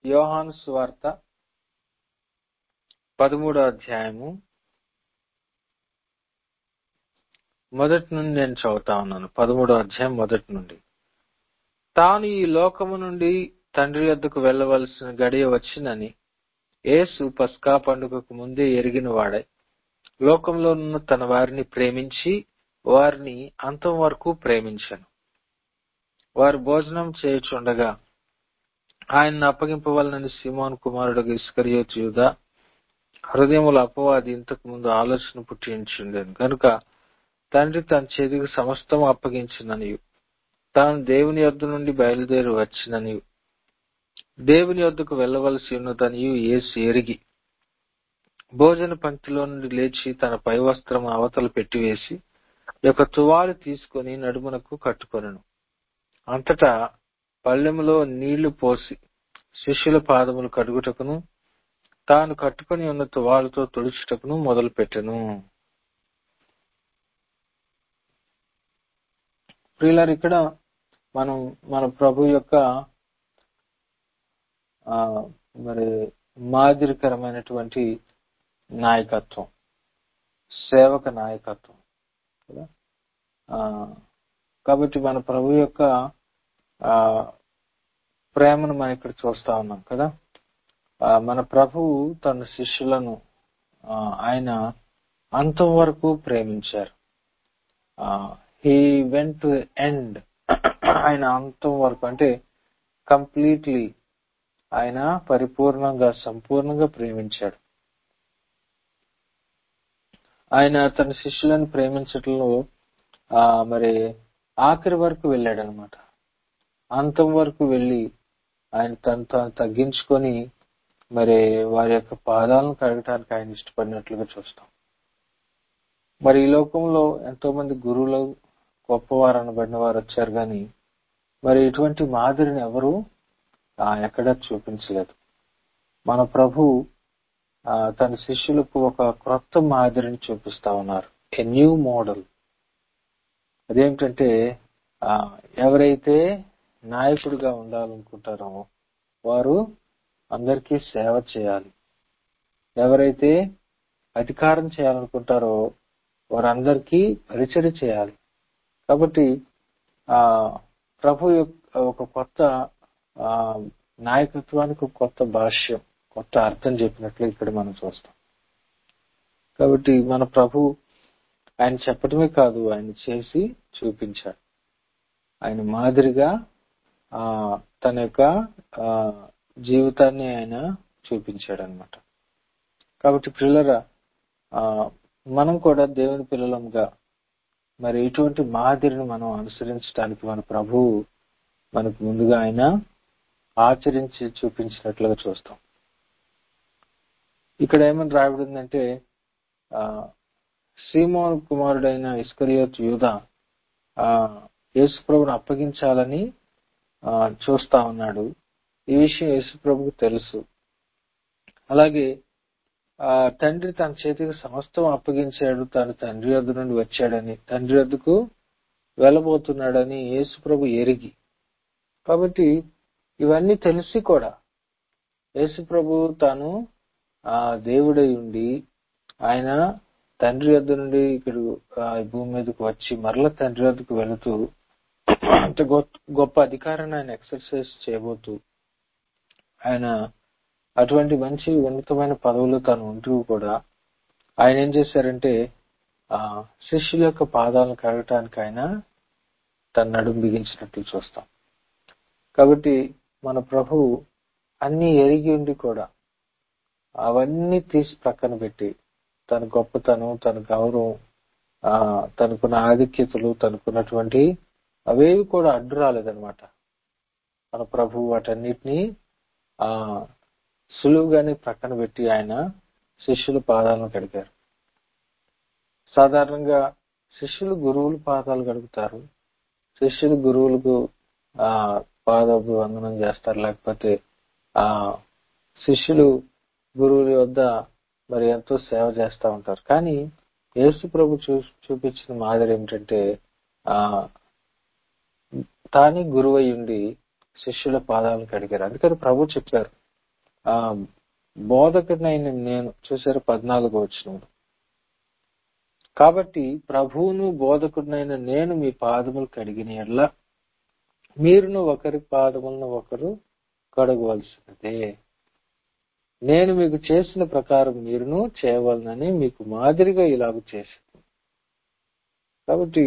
యోహాను సువార్త 13వ అధ్యాయము మొదటి నుండి నేను చదువుతా ఉన్నాను. 13వ అధ్యాయం మొదటి నుండి. తాను ఈ లోకము నుండి తండ్రి యొద్దకు వెళ్ళవలసిన గడియ వచ్చినని యేసు పస్కా పండుగకు ముందే ఎరిగిన వాడై లోకంలో ఉన్న తన వారిని ప్రేమించి వారిని అంతం వరకు ప్రేమించెను. వారు భోజనం చేయుచుండగా ఆయనను అప్పగింపవలనని సీమోను కుమారుడు ఇస్కరియోతు యూదా హృదయముల అపవాది ఇంతకు ముందు ఆలోచన పుట్టించుండెను గనుక తండ్రి తన చేతికి సమస్తం అప్పగించిననియు తాను దేవుని యొద్ద నుండి బయలుదేరి వచ్చిననియు దేవుని యొద్దకు వెళ్ళవలసి ఉన్నదనియు యేసు ఎరిగి భోజన పంక్తిలో నుండి లేచి తన పై వస్త్రం అవతల పెట్టివేసి ఒక తువాలు తీసుకొని నడుమునకు కట్టుకొనెను. అంతటా పళ్ళెములో నీళ్లు పోసి శిష్యుల పాదములు కడుగుటకును తాను కట్టుకొని ఉన్న తువాలుతో తుడుచుటకును మొదలుపెట్టెను. ప్రియులారా, ఇక్కడ మనం మన ప్రభు యొక్క మరి మాదిరికరమైనటువంటి నాయకత్వం, సేవక నాయకత్వం కదా. కాబట్టి మన ప్రభు యొక్క ప్రేమను మనం ఇక్కడ చూస్తా ఉన్నాం కదా. మన ప్రభువు తన శిష్యులను ఆయన అంతం వరకు ప్రేమించారు. He went to end. ఆయన అంతం వరకు అంటే కంప్లీట్లీ ఆయన పరిపూర్ణంగా సంపూర్ణంగా ప్రేమించాడు. ఆయన తన శిష్యులను ప్రేమించడంలో మరి ఆఖరి వరకు వెళ్ళాడు అనమాట. అంతం వరకు వెళ్ళి ఆయన తను తగ్గించుకొని మరి వారి యొక్క పాదాలను కడగటానికి ఆయన ఇష్టపడినట్లుగా చూస్తాం. మరి ఈ లోకంలో ఎంతో మంది గురువులు గొప్పవారు అనబడిన వారు వచ్చారు, కానీ మరి ఇటువంటి మాదిరిని ఎవరు ఎక్కడా చూపించలేదు. మన ప్రభు తన శిష్యులకు ఒక క్రొత్త మాదిరిని చూపిస్తా ఉన్నారు, ఏ న్యూ మోడల్. అదేమిటంటే ఎవరైతే నాయకుడిగా ఉండాలనుకుంటారో వారు అందరికీ సేవ చేయాలి. ఎవరైతే అధికారం చేయాలనుకుంటారో వారందరికీ పరిచర్య చేయాలి. కాబట్టి ప్రభు ఒక కొత్త నాయకత్వానికి ఒక కొత్త భాష్యం, కొత్త అర్థం చెప్పినట్లు ఇక్కడ మనం చూస్తాం. కాబట్టి మన ప్రభు ఆయన చెప్పడమే కాదు, ఆయన చేసి చూపించాడు. ఆయన మాదిరిగా తన యొక్క జీవితాన్ని ఆయన చూపించాడు అనమాట. కాబట్టి పిల్లరా, మనం కూడా దేవుని పిల్లలంగా మరి ఇటువంటి మాదిరిని మనం అనుసరించడానికి మన ప్రభువు మనకు ముందుగా ఆయన ఆచరించి చూపించినట్లుగా చూస్తాం. ఇక్కడ ఏమని రాయబడిందంటే సీమోను కుమారుడైన ఇస్కరియోతు యూదా యేసు ప్రభువును అప్పగించాలని చూస్తా ఉన్నాడు. ఈ విషయం యేసు ప్రభువుకు తెలుసు. అలాగే తండ్రి తన చేతికి సమస్తం అప్పగించాడు, తాను తండ్రి వద్ద నుండి వచ్చాడని, తండ్రి వద్దకు వెళ్ళబోతున్నాడని యేసు ప్రభు ఎరిగి, కాబట్టి ఇవన్నీ తెలిసి కూడా యేసు ప్రభు తాను దేవుడై ఉండి ఆయన తండ్రి వద్ద నుండి ఇక్కడ భూమి మీదకు వచ్చి మరల తండ్రి వద్దకు వెళుతూ అంత గొప్ప అధికారాన్ని ఆయన ఎక్సర్సైజ్ చేయబోతూ ఆయన అటువంటి మంచి ఉన్నతమైన పదవులు తాను ఉంటూ కూడా ఆయన ఏం చేశారంటే శిష్యుల యొక్క పాదాలను కడగటానికి ఆయన తన నడుము బిగించినట్లు చూస్తాం. కాబట్టి మన ప్రభు అన్ని ఎరిగి ఉండి కూడా అవన్నీ తీసి ప్రక్కన పెట్టి తన గొప్పతనం, తన గౌరవం, తనకున్న ఆధిక్యతలు, తనకున్నటువంటి అవేవి కూడా అడ్డు రాలేదనమాట. మన ప్రభు వాటన్నిటినీ సులువుగానే ప్రక్కన పెట్టి ఆయన శిష్యుల పాదాలను కడిగారు. సాధారణంగా శిష్యులు గురువులు పాదాలు కడుగుతారు, శిష్యులు గురువులకు పాదాభివందనం చేస్తారు, లేకపోతే శిష్యులు గురువుల వద్ద మరి ఎంతో సేవ చేస్తూ ఉంటారు. కానీ యేసు ప్రభు చూపించిన మాదిరి ఏమిటంటే తానే గురువై ఉండి శిష్యుల పాదాలను కడిగారు. అందుకని ప్రభు చెప్పారు, బోధకుడినైన నేను, చూసారు 14వ వచనంలో. కాబట్టి ప్రభువును బోధకుడినైన నేను మీ పాదములు కడిగిన యెడల మీరును ఒకరి పాదములను ఒకరు కడగవలసినదే. నేను మీకు చేసిన ప్రకారం మీరును చేయవలనని మీకు మాదిరిగా ఇలాగ చేసింది. కాబట్టి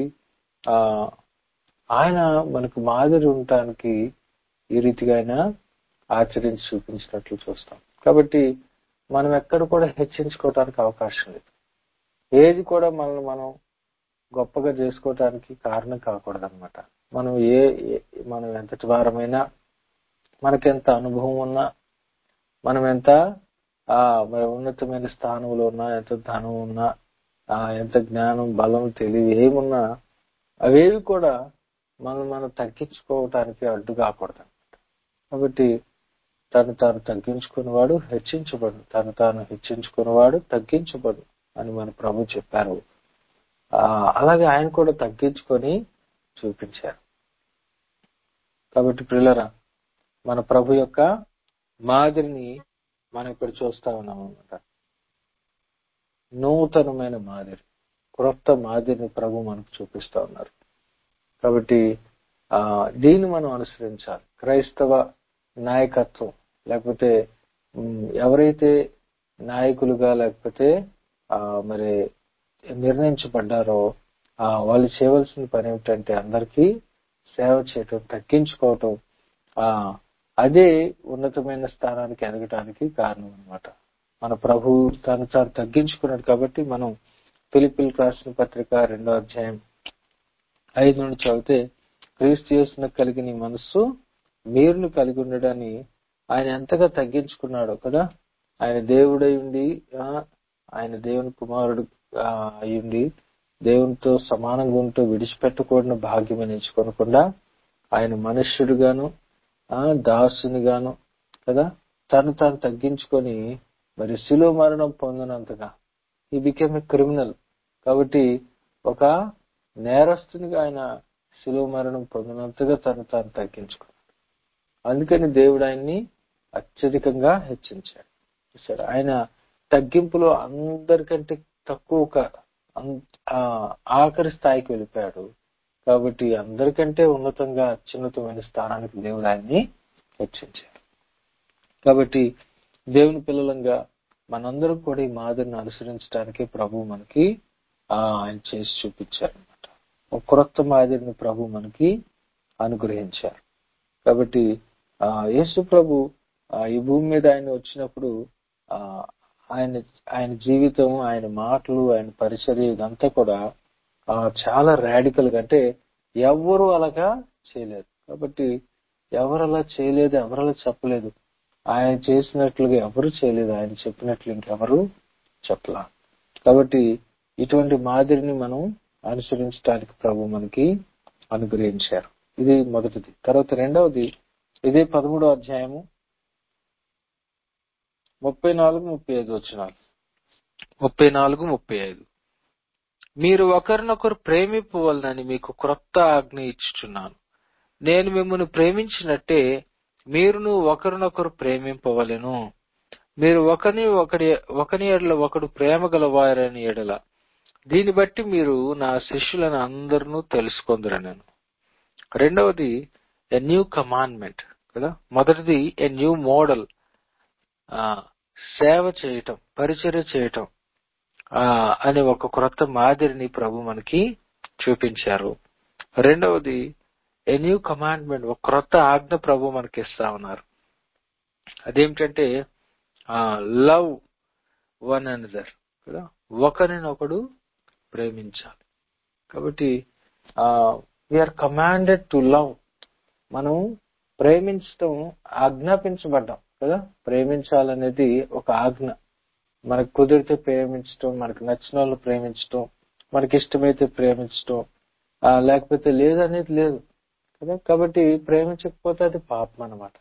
ఆయన మనకు మాదిరి ఉండటానికి ఈ రీతిగా ఆయన ఆచరించి చూపించినట్లు చూస్తాం. కాబట్టి మనం ఎక్కడ కూడా హెచ్చించుకోవటానికి అవకాశం లేదు. ఏది కూడా మనల్ని మనం గొప్పగా చేసుకోవటానికి కారణం కాకూడదు అనమాట. మనం మనం ఎంతటి వారమైనా, మనకెంత అనుభవం ఉన్నా, మనం ఎంత ఉన్నతమైన స్థానంలో ఉన్నా, ఎంత ధనం ఉన్నా, ఎంత జ్ఞానం, బలం, తెలివి ఏమున్నా, అవేవి కూడా మనం తగ్గించుకోవటానికి అడ్డు కాకూడదు అనమాట. కాబట్టి తను తాను తగ్గించుకున్నవాడు హెచ్చించబడు, తను తాను హెచ్చించుకున్నవాడు తగ్గించబడు అని మన ప్రభు చెప్పారు. అలాగే ఆయన కూడా తగ్గించుకొని చూపించారు. కాబట్టి ప్రియులారా, మన ప్రభు యొక్క మాదిరిని మనం ఇక్కడ చూస్తా ఉన్నాం అన్నమాట. నూతనమైన మాదిరి, క్రొత్త మాదిరిని ప్రభు మనకు చూపిస్తా ఉన్నారు. కాబట్టి దీన్ని మనం అనుసరించాలి. క్రైస్తవ నాయకత్వం, లేకపోతే ఎవరైతే నాయకులుగా లేకపోతే మరి నిర్ణయించబడ్డారో వాళ్ళు చేయవలసిన పని ఏమిటంటే అందరికీ సేవ చేయటం, తగ్గించుకోవటం. అదే ఉన్నతమైన స్థానానికి ఎదగటానికి కారణం అన్నమాట. మన ప్రభు తను తగ్గించుకున్నాడు. కాబట్టి మనం ఫిలిప్పీయులకు రాసిన పత్రిక 2వ అధ్యాయం 5 నుండి చదివితే, క్రీస్తు యేసునకు కలిగిన మనస్సు మీరును కలిగి ఉండడని ఆయన ఎంతగా తగ్గించుకున్నాడో కదా. ఆయన దేవుడై ఉండి, ఆయన దేవుని కుమారుడు అయ్యుండి, దేవునితో సమానంగా ఉంటూ విడిచిపెట్టకూడని భాగ్యం ఎంచుకోనకుండా ఆయన మనుష్యుడుగాను దాసునిగాను కదా తను తాను తగ్గించుకొని మరి శిలువ మరణం పొందినంతగా ఈ బికేమ్ ఏ క్రిమినల్. కాబట్టి ఒక నేరస్తునిగా ఆయన శిలువ మరణం పొందినంతగా తను తాను తగ్గించుకున్నాడు. అందుకని దేవుడు ఆయన్ని అత్యధికంగా హెచ్చించాడు. సరే, ఆయన తగ్గింపులో అందరికంటే తక్కువ ఆఖరి స్థాయికి వెళ్ళిపోయాడు. కాబట్టి అందరికంటే ఉన్నతంగా అత్యున్నతమైన స్థానానికి దేవుడు ఆయన్ని హెచ్చించాడు. కాబట్టి దేవుని పిల్లలంగా మనందరం కూడా ఈ మాదిరిని అనుసరించడానికి ప్రభు మనకి ఆయన చేసి చూపించారు అనమాట. ఒక క్రొత్త మాదిరిని ప్రభు మనకి అనుగ్రహించారు. కాబట్టి యేసు ప్రభు ఈ భూమి మీద ఆయన వచ్చినప్పుడు ఆయన జీవితం, ఆయన మాటలు, ఆయన పరిచర్య ఇదంతా కూడా చాలా రాడికల్ గా, అంటే ఎవరు అలాగా చేయలేదు. కాబట్టి ఎవరు అలా చేయలేదు, ఎవరు అలా చెప్పలేదు. ఆయన చేసినట్లుగా ఎవరు చేయలేదు, ఆయన చెప్పినట్లు ఇంకెవరు చెప్పలా. కాబట్టి ఇటువంటి మాదిరిని మనం అనుసరించడానికి ప్రభు మనకి అనుగ్రహించారు. ఇది మొదటిది. తర్వాత రెండవది, ఇదే 13వ అధ్యాయము 34-35 వచనాలు. 34-35. మీరు ఒకరినొకరు ప్రేమింపవలనని మీకు క్రొత్త ఆజ్ఞ ఇచ్చుచున్నాను. నేను మిమ్మల్ని ప్రేమించినట్టే మీరును ఒకరినొకరు ప్రేమింపవలెను. మీరు ఒకని ఎడల ఒకడు ప్రేమ గలవారని ఎడల దీన్ని బట్టి మీరు నా శిష్యులను అందరూ తెలుసుకొందురనెను. రెండవది ఎ న్యూ కమాండ్మెంట్ కదా. మొదటిది ఎ న్యూ మోడల్, సేవ చేయటం, పరిచర్య చేయటం అనే ఒక క్రొత్త మాదిరిని ప్రభు మనకి చూపించారు. రెండవది ఎ న్యూ కమాండ్మెంట్, ఒక క్రొత్త ఆజ్ఞ ప్రభు మనకి ఇస్తా ఉన్నారు. అదేమిటంటే లవ్ వన్ అనదర్ కదా, ఒకరినొకడు ప్రేమించాలి. కాబట్టి వీఆర్ కమాండెడ్ టు లవ్. మనం ప్రేమించటం ఆజ్ఞాపించబడ్డాం కదా. ప్రేమించాలనేది ఒక ఆజ్ఞ. మనకు కుదిరితే ప్రేమించటం, మనకు నచ్చిన వాళ్ళు ప్రేమించటం, మనకి ఇష్టమైతే ప్రేమించటం, లేకపోతే లేదనేది లేదు కదా. కాబట్టి ప్రేమించకపోతే అది పాపం అన్నమాట.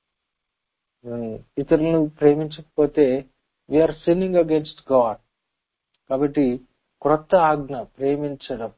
ఇతరులను ప్రేమించకపోతే వీఆర్ సిన్నింగ్ అగేన్స్ట్ గాడ్. కాబట్టి క్రొత్త ఆజ్ఞ ప్రేమించడం,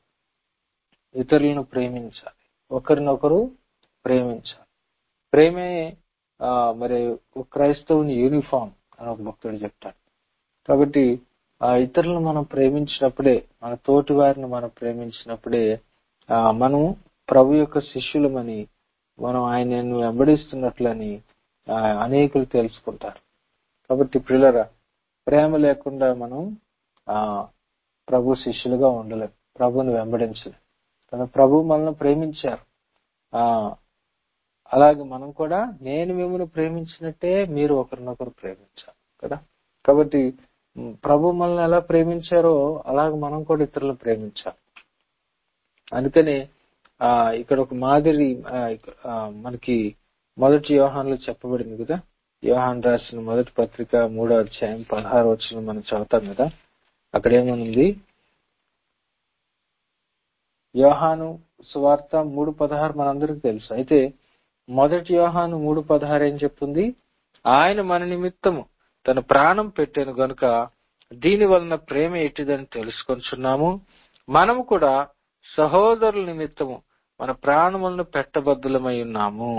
ఇతరులను ప్రేమించాలి, ఒకరినొకరు ప్రేమించాలి. ప్రేమే మరి క్రైస్తవుని యూనిఫామ్ అని ఒక భక్తుడు చెప్తాడు. కాబట్టి ఇతరులను మనం ప్రేమించినప్పుడే, మన తోటి వారిని మనం ప్రేమించినప్పుడే మనం ప్రభు యొక్క శిష్యులమని, మనం ఆయనను వెంబడిస్తున్నట్లని అనేకులు తెలుసుకుంటారు. కాబట్టి ప్రియులారా, ప్రేమ లేకుండా మనం ప్రభు శిష్యులుగా ఉండలేం, ప్రభుని వెంబడించలేం. కానీ ప్రభు మనల్ని ప్రేమించారు. అలాగే మనం కూడా నేను మిమ్మల్ని ప్రేమించినట్టే మీరు ఒకరినొకరు ప్రేమించాలి కదా. కాబట్టి ప్రభు మనల్ని ఎలా ప్రేమించారో అలాగే మనం కూడా ఇతరులను ప్రేమించాలి. అందుకని ఇక్కడ ఒక మాదిరి మనకి మొదటి యోహానులో చెప్పబడింది కదా. యోహాను రాసిన మొదటి పత్రిక 3వ అధ్యాయం 16వ వచనం మనం చదువుతాం కదా. అక్కడ ఏమనుంది? యోహాను సువార్త 3:16 మనందరికీ తెలుసు. అయితే మొదటి యోహాను 3:16 ఏం చెప్తుంది? ఆయన మన నిమిత్తము తన ప్రాణం పెట్టాను గనుక దీని వలన ప్రేమ ఎట్టిదని తెలుసుకొంచున్నాము. మనము కూడా సహోదరుల నిమిత్తము మన ప్రాణములను పెట్టబద్దులమై ఉన్నాము.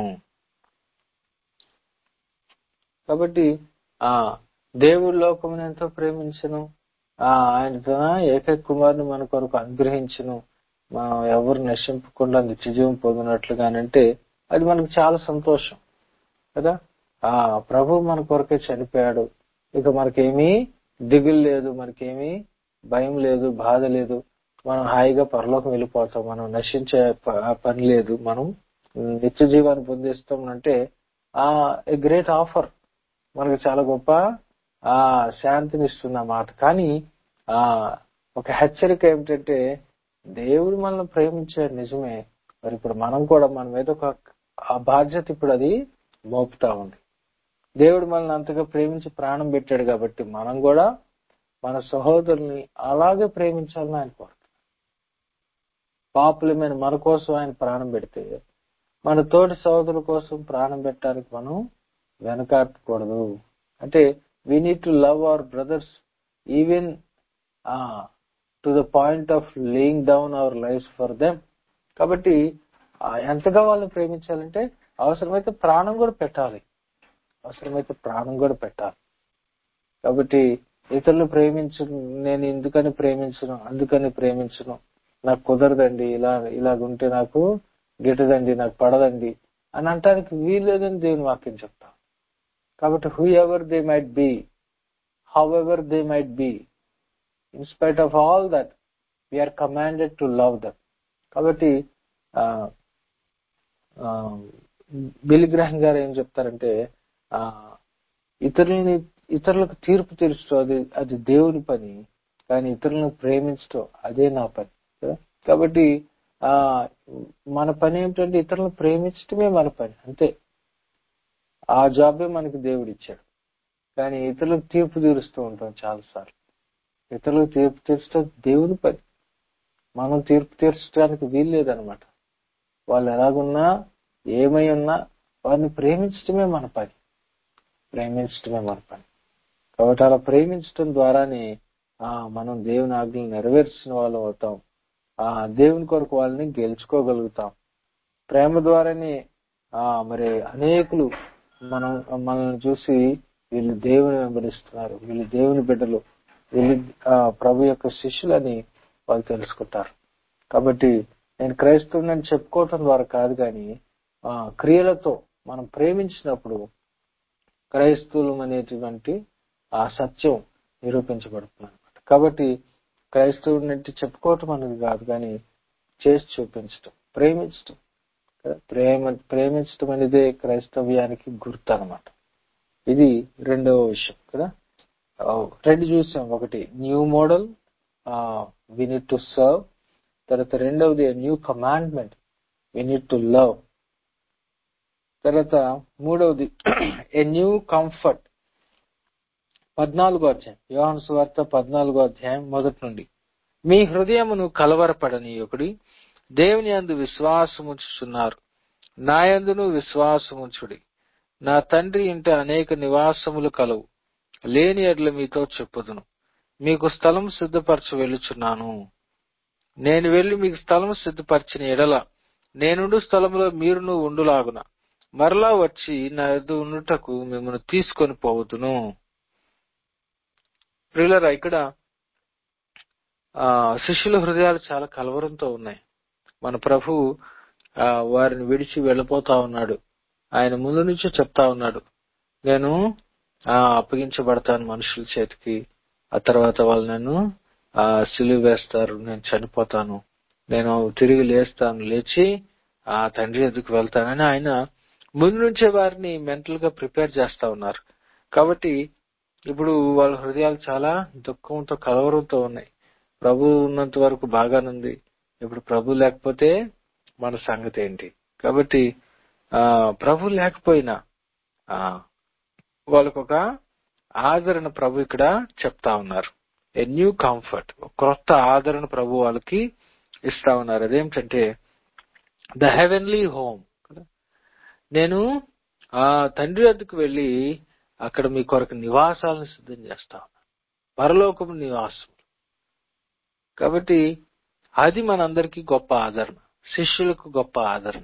కాబట్టి దేవుడు లోకమును ఎంతో ప్రేమించను, ఆయన తన ఏకైక కుమారుని మన కొరకు అనుగ్రహించును, మనం ఎవరు నశింపకుండా నిత్యజీవం పొందినట్లుగానంటే అది మనకు చాలా సంతోషం కదా. ప్రభు మన కొరకే చనిపోయాడు. ఇక మనకేమీ దిగులు లేదు, మనకేమీ భయం లేదు, బాధ లేదు. మనం హాయిగా పరలోకం వెళ్ళిపోతాం, మనం నశించే పని లేదు, మనం నిత్య జీవాన్ని పొందిస్తాం అంటే ఏ గ్రేట్ ఆఫర్, మనకు చాలా గొప్ప శాంతిని ఇస్తున్న మాట. కానీ ఒక హెచ్చరిక ఏమిటంటే, దేవుడు మనల్ని ప్రేమించాడు నిజమే, మరి ఇప్పుడు మనం కూడా మన మీద ఒక బాధ్యత ఇప్పుడు అది మోపుతా ఉంది. దేవుడు మనల్ని అంతగా ప్రేమించి ప్రాణం పెట్టాడు కాబట్టి మనం కూడా మన సహోదరుల్ని అలాగే ప్రేమించాలని ఆయన కోరుతాడు. పాపులమైన మన కోసం ఆయన ప్రాణం పెడితే మన తోటి సహోదరుల కోసం ప్రాణం పెట్టడానికి మనం వెనకాడకూడదు. అంటే we need to love our brothers even to the point of laying down our lives for them. కాబట్టి ఎంతగా వాళ్ళని ప్రేమించాలంటే అవసరమైతే ప్రాణం కూడా పెట్టాలి, అవసరమైతే ప్రాణం కూడా పెట్టాలి. కాబట్టి ఇతరులు నేను ఎందుకని ప్రేమించను, అందుకని ప్రేమించను, నాకు కుదరదండి, ఇలాగుంటే నాకు గిట్టదండి, నాకు పడదండి అని అంటానికి వీల్లేదని దేవుని వాక్యం చెప్తాం. కాబట్టి whoever they might be, however they might be, in spite of all that we're commanded to love them. కాబట్టి బిల్ గ్రహం గారు ఏం చెప్తారంటే, ఇతరులకు తీర్పు తీర్చడం అది దేవుని పని, కానీ ఇతరులను ప్రేమించడం అదే నా పని. కాబట్టి మన పని ఏమిటంటే ఇతరులను ప్రేమించడమే మన పని, అంతే. ఆ జాబే మనకి దేవుడు ఇచ్చాడు. కానీ ఇతరులకు తీర్పు తీరుస్తూ ఉంటాం చాలాసార్లు. ఇతరులకు తీర్పు తీర్చడం దేవుని పని, మనం తీర్పు తీర్చడానికి వీల్లేదనమాట. వాళ్ళు ఎలాగున్నా ఏమై ఉన్నా వారిని ప్రేమించడమే మన పని, ప్రేమించడమే మన పని. కాబట్టి అలా ప్రేమించడం ద్వారానే మనం దేవుని ఆజ్ఞలు నెరవేర్చిన వాళ్ళం అవుతాం, దేవుని కొరకు వాళ్ళని గెలుచుకోగలుగుతాం. ప్రేమ ద్వారానే మరి అనేకులు మనల్ని చూసి వీళ్ళు దేవుని వెంబడిస్తున్నారు, వీళ్ళు దేవుని బిడ్డలు, వీళ్ళు ప్రభు యొక్క శిష్యులని వాళ్ళు తెలుసుకుంటారు. కాబట్టి నేను క్రైస్తవుని చెప్పుకోవటం ద్వారా కాదు, కానీ క్రియలతో మనం ప్రేమించినప్పుడు క్రైస్తవులు అనేటువంటి ఆ సత్యం నిరూపించబడుతుంది అనమాట. కాబట్టి క్రైస్తవుని చెప్పుకోవటం అనేది కాదు, కానీ చేసి చూపించటం, ప్రేమించటం. ప్రేమించటం అనేదే క్రైస్తవ్యానికి గుర్తు అనమాట. ఇది రెండవ విషయం కదా. రెండు చూసాం, ఒకటి new model, we need to serve. తర్వాత రెండవది new commandment, we need to love. తర్వాత మూడవది ఏ న్యూ కంఫర్ట్. 14వ అధ్యాయం, యోహాను సువార్త 14వ అధ్యాయం మొదటి నుండి. మీ హృదయమును కలవరపడనీయకుడి, దేవుని యందు విశ్వాసముంచుచున్నారు, నా యందును విశ్వాసముంచుడి. నా తండ్రి ఇంట అనేక నివాసములు కలవు, లేని ఎడ్ల మీతో చెప్పుదును. మీకు స్థలం సిద్ధపరచ వెళ్ళుచున్నాను. నేను వెళ్లి మీకు స్థలం సిద్ధపరిచిన ఎడల నేనుండు స్థలంలో మీరును ఉండులాగున మరలా వచ్చి నా యొద్ద ఉండుటకు మిమ్మల్ని తీసుకొని పోవదును. ప్రియులారా, ఇక్కడ శిష్యుల హృదయాలు చాలా కలవరంతో ఉన్నాయి. మన ప్రభు వారిని విడిచి వెళ్ళిపోతా ఉన్నాడు. ఆయన ముందు నుంచే చెప్తా ఉన్నాడు, నేను అప్పగించబడతాను మనుషుల చేతికి, ఆ తర్వాత వాళ్ళు నన్ను సిలువ వేస్తారు, నేను చనిపోతాను, నేను తిరిగి లేస్తాను, లేచి తండ్రి ఎదుకు వెళ్తానని ఆయన ముందు నుంచే వారిని మెంటల్ గా ప్రిపేర్ చేస్తా ఉన్నారు. కాబట్టి ఇప్పుడు వాళ్ళ హృదయాలు చాలా దుఃఖంతో కలవరంతో ఉన్నాయి. ప్రభు ఉన్నంత వరకు బాగానుంది, ఇప్పుడు ప్రభు లేకపోతే మన సంగతి ఏంటి? కాబట్టి ప్రభు లేకపోయినా వాళ్ళకొక ఆదరణ ప్రభు ఇక్కడ చెప్తా ఉన్నారు. ఎ న్యూ కంఫర్ట్, క్రొత్త ఆదరణ ప్రభు వాళ్ళకి ఇస్తా ఉన్నారు. అదేమిటంటే ద హెవెన్లీ హోమ్. నేను తండ్రి వద్దకు వెళ్ళి అక్కడ మీ కొరకు నివాసాలను సిద్ధం చేస్తా ఉన్నాను, పరలోకము నివాసం. కాబట్టి అది మనందరికీ గొప్ప ఆదరణ, శిష్యులకు గొప్ప ఆదరణ.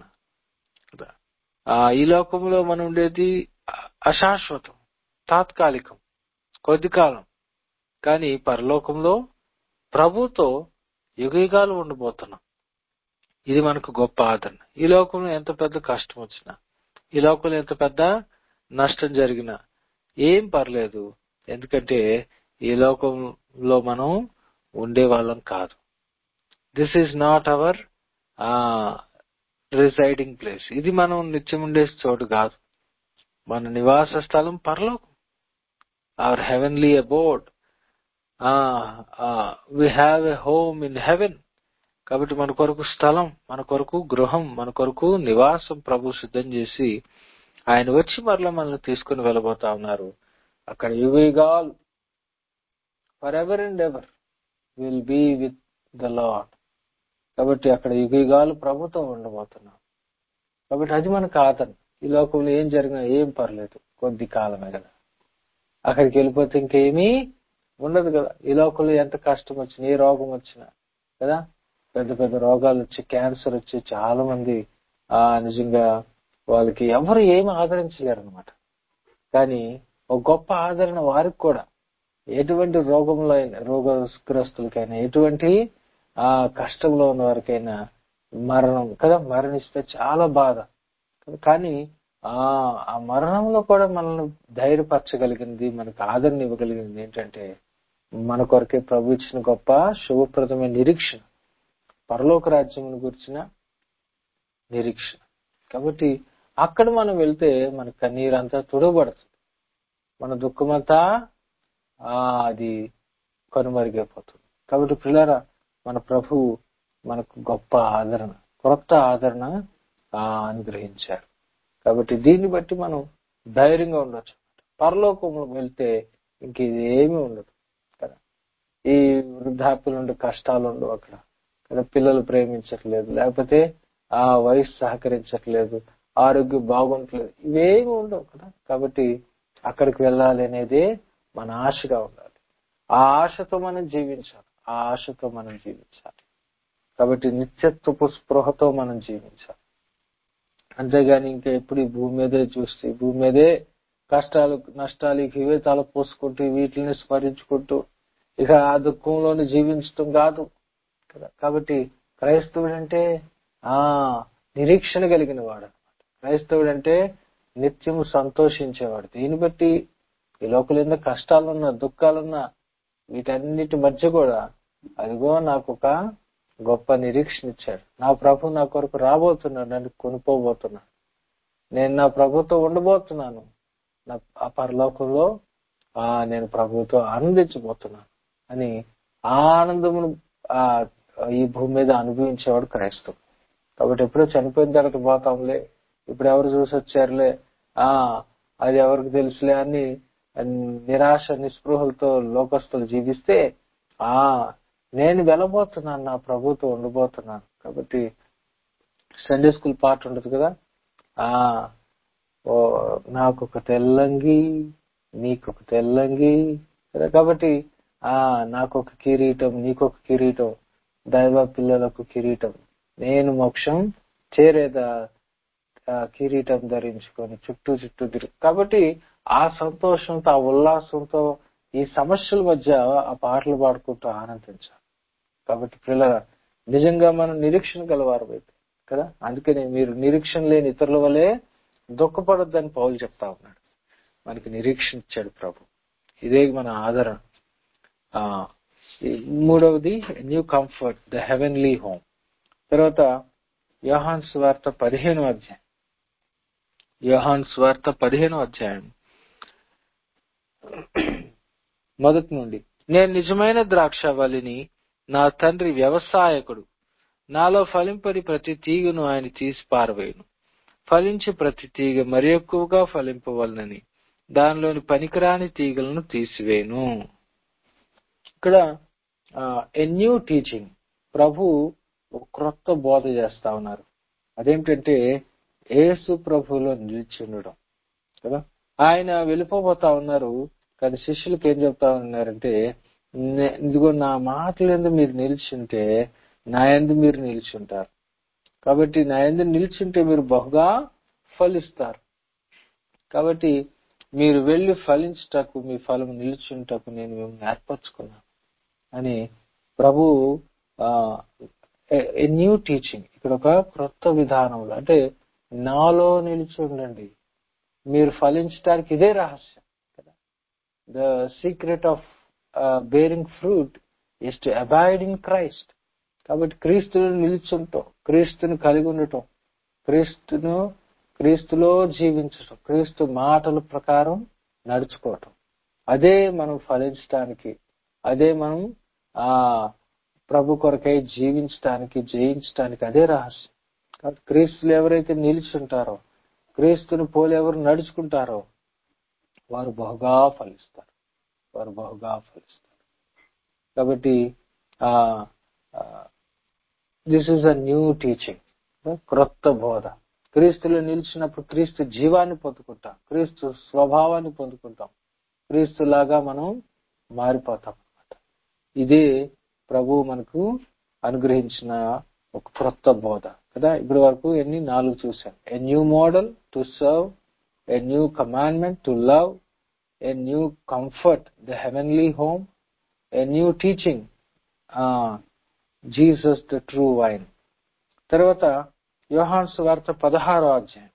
ఈ లోకంలో మనం ఉండేది అశాశ్వతం, తాత్కాలికం, కొద్ది కాలం. కానీ పరలోకంలో ప్రభుతో యుగయుగాలు ఉండబోతున్నాం. ఇది మనకు గొప్ప ఆదరణ. ఈ లోకంలో ఎంత పెద్ద కష్టం వచ్చినా, ఈ లోకంలో ఎంత పెద్ద నష్టం జరిగినా ఏం పర్లేదు, ఎందుకంటే ఈ లోకంలో మనం ఉండే వాళ్ళం కాదు. This is not our residing place. ఇది మనం నిత్యం ఉండే చోటు కాదు. మన నివాస స్థలం పరలోకం, our heavenly abode. We have a home in heaven. కాబట్టి మన కొరకు స్థలం, మన కొరకు గృహం, మన కొరకు నివాసం ప్రభు సిద్ధం చేసి ఆయన వచ్చి మరలా మనల్ని తీసుకుని వెళ్ళబోతా ఉన్నారు. అక్కడ యుగయుగాలు, forever and ever will be with the Lord. కాబట్టి అక్కడ యుగయుగాలు ప్రభుతో ఉండబోతున్నాం. కాబట్టి అది మనకు ఆదరణ. ఈ లోకంలో ఏం జరిగినా ఏం పర్లేదు, కొద్ది కాలమే కదా, అక్కడికి వెళ్ళిపోతే ఇంకేమీ ఉండదు కదా. ఈ లోకంలో ఎంత కష్టం వచ్చినా, ఏ రోగం వచ్చినా కదా, పెద్ద పెద్ద రోగాలు వచ్చి, క్యాన్సర్ వచ్చి చాలా మంది నిజంగా వాళ్ళకి ఎవరు ఏమి ఆదరించలేరు అనమాట. కానీ ఒక గొప్ప ఆదరణ వారికి కూడా, ఎటువంటి రోగంలో అయినా, రోగగ్రస్తులకైనా, ఎటువంటి కష్టంలో ఉన్న వారికైనా మరణం కదా, మరణిస్తే చాలా బాధ. కానీ ఆ మరణంలో కూడా మనల్ని ధైర్యపరచగలిగింది, మనకు ఆదరణ ఇవ్వగలిగింది ఏంటంటే మన కొరకే ప్రభు ఇచ్చిన గొప్ప శుభప్రదమైన నిరీక్షణ, పరలోక రాజ్యం గురించిన నిరీక్షణ. కాబట్టి అక్కడ మనం వెళ్తే మన కన్నీరంతా తుడవబడుతుంది, మన దుఃఖమంతా అది కనుమరుగైపోతుంది. కాబట్టి పిల్లరా, మన ప్రభు మనకు గొప్ప ఆదరణ, క్రొత్త ఆదరణ అనుగ్రహించారు. కాబట్టి దీన్ని బట్టి మనం ధైర్యంగా ఉండొచ్చు. పరలోకంలో వెళ్తే ఇంక ఇది ఏమీ ఉండదు కదా. ఈ వృద్ధాప్యులు ఉండే కష్టాలు ఉండవు అక్కడ కదా. పిల్లలు ప్రేమించట్లేదు, లేకపోతే వయసు సహకరించట్లేదు, ఆరోగ్యం బాగుంటలేదు, ఇవేమి ఉండవు కదా. కాబట్టి అక్కడికి వెళ్ళాలి అనేది మన ఆశగా ఉండాలి. ఆ ఆశతో మనం జీవించాలి, ఆ ఆశతో మనం జీవించాలి. కాబట్టి నిత్యత్వపు స్పృహతో మనం జీవించాలి. అంతేగాని ఇంకా ఎప్పుడు ఈ భూమి మీదే చూస్తే, ఈ భూమి మీదే కష్టాలు నష్టాలు ఇవే తల పోసుకుంటూ వీటిని స్మరించుకుంటూ ఇక ఆ దుఃఖంలోనే జీవించటం కాదు కదా. కాబట్టి క్రైస్తవుడు అంటే నిరీక్షణ కలిగిన వాడు అనమాట. క్రైస్తవుడు అంటే నిత్యము సంతోషించేవాడు. దీన్ని బట్టి ఈ లోకల్ ఎన్నో కష్టాలున్నా, దుఃఖాలున్నా, వీటన్నిటి మధ్య కూడా అదిగో నాకు ఒక గొప్ప నిరీక్షణ ఇచ్చాడు. నా ప్రభు నా కొరకు రాబోతున్నాడు, నన్ను కొనుక్కోబోతున్నాడు, నేను నా ప్రభుతో ఉండబోతున్నాను, నా ఆ పరలోకంలో నేను ప్రభుతో ఆనందించబోతున్నాను అని ఆనందమును ఈ భూమి మీద అనుభవించేవాడు క్రైస్తవుడు. కాబట్టి ఎప్పుడో చనిపోయిన తర్వాత పోతాంలే, ఇప్పుడు ఎవరు చూసి వచ్చారులే, అది ఎవరికి తెలుసులే అని నిరాశ నిస్పృహలతో లోకస్తులు జీవిస్తే నేను వెళ్ళబోతున్నాను, నా ప్రభుతో ఉండబోతున్నాను. కాబట్టి సండే స్కూల్ పాట ఉండదు కదా, నాకొక తెల్లంగి నీకొక తెల్లంగి కదా. కాబట్టి నాకొక కిరీటం నీకొక కిరీటం, దైవ పిల్లలకు కిరీటం, నేను మోక్షం చేరేదా కిరీటం ధరించుకొని చుట్టూ తిరిగి, కాబట్టి ఆ సంతోషంతో ఆ ఉల్లాసంతో ఈ సమస్యల మధ్య ఆ పాటలు పాడుకుంటూ ఆనందించాలి. కాబట్టి పిల్లల నిజంగా మనం నిరీక్షణ గలవారు అయితే కదా, అందుకని మీరు నిరీక్షణ లేని ఇతరుల వలె దుఃఖపడొద్దని పౌలు చెప్తా ఉన్నాడు. మనకి నిరీక్షణ ఇచ్చాడు ప్రభు, ఇదే మన ఆదరణ. ఆ మూడవది new comfort, the heavenly home. తర్వాత యోహాను సువార్త 15వ అధ్యాయం. యోహాను సువార్త 15వ అధ్యాయం మొదటి నుండి. నేను నిజమైన ద్రాక్షవల్లిని, నా తండ్రి వ్యవసాయకుడు. నాలో ఫలింపని ప్రతి తీగను ఆయన తీసి పారవేయును, ఫలించి ప్రతి తీగ మరి ఎక్కువగా ఫలింపవలనని దానిలోని పనికిరాని తీగలను తీసివేయును. ఇక్కడ ఎ న్యూ టీచింగ్, ప్రభు ఒక క్రొత్త బోధ చేస్తా ఉన్నారు. అదేమిటంటే యేసు ప్రభువులో నిలిచి ఉండడం కదా. ఆయన వెళ్ళిపోతా ఉన్నారు, కానీ శిష్యులకు ఏం చెప్తా ఉన్నారంటే, ఇదిగో నా మాటల యందు మీరు నిలిచుంటే నా యందు మీరు నిలిచుంటారు. కాబట్టి నా యందు నిలిచుంటే మీరు బహుగా ఫలిస్తారు. కాబట్టి మీరు వెళ్లి ఫలించుటకు, మీ ఫలం నిలిచుంటకు నేను మిమ్మల్ని ఏర్పరచుకున్నాను అని ప్రభు ఎ న్యూ టీచింగ్, ఇక్కడ ఒక క్రొత్త విధానంలో, అంటే నాలో నిలిచి ఉండండి, మీరు ఫలించడానికి ఇదే రహస్యం కదా. The secret of bearing fruit is to abide in Christ. కాబట్టి క్రీస్తుని నిలిచుంటాం, క్రీస్తుని కలిగి ఉండటం, క్రీస్తులో జీవించటం, క్రీస్తు మాటల ప్రకారం నడుచుకోవటం, అదే మనం ఫలించడానికి, అదే మనం ప్రభు కొరకై జీవించడానికి, జయించడానికి అదే రహస్యం. కాబట్టి క్రీస్తులు ఎవరైతే నిలిచుంటారో, క్రీస్తుని పోలి ఎవరు నడుచుకుంటారో వారు బహుగా ఫలిస్తారు, వారు బహుగా ఫలిస్తారు. కాబట్టి this is a new teaching, క్రొత్త బోధ. క్రీస్తులో నిలిచినప్పుడు క్రీస్తు జీవాన్ని పొందుకుంటాం, క్రీస్తు స్వభావాన్ని పొందుకుంటాం, క్రీస్తులాగా మనం మారిపోతాం అన్నమాట. ఇదే ప్రభు మనకు అనుగ్రహించిన ఒక క్రొత్త బోధ కదా. ఇప్పటి వరకు 4 చూసాం. A new model to serve, a new commandment to love, a new comfort, the heavenly home, a new teaching, Jesus the true vine. తర్వాత యోహాను సువార్త 16వ అధ్యాయం.